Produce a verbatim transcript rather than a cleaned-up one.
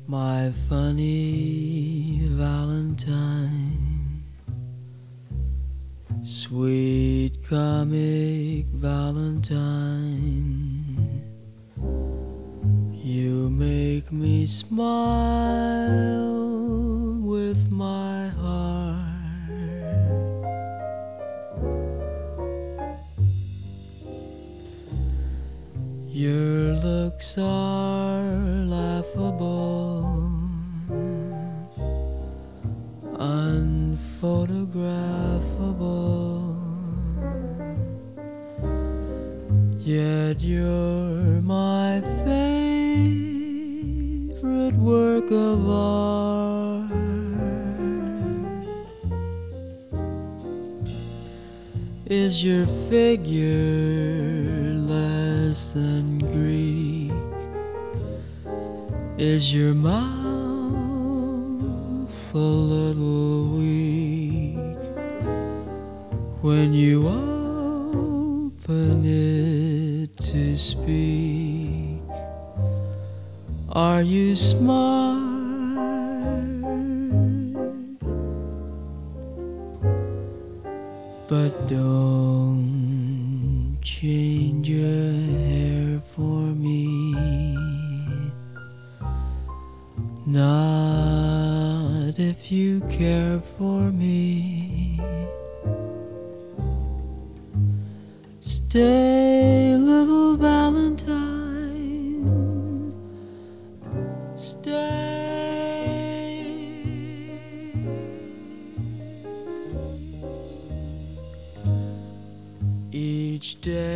My funny Valentine, sweet comic Valentine, you make me smile with my heart. Your looks are laughable, unphotographable, yet you're my favorite work of art. Is your figure less than Greek? Is your mouth a little weak when you open it to speak? Are you smart? But don't change your hair for me, not if you care for me. Stay, little Valentine, stay. Each day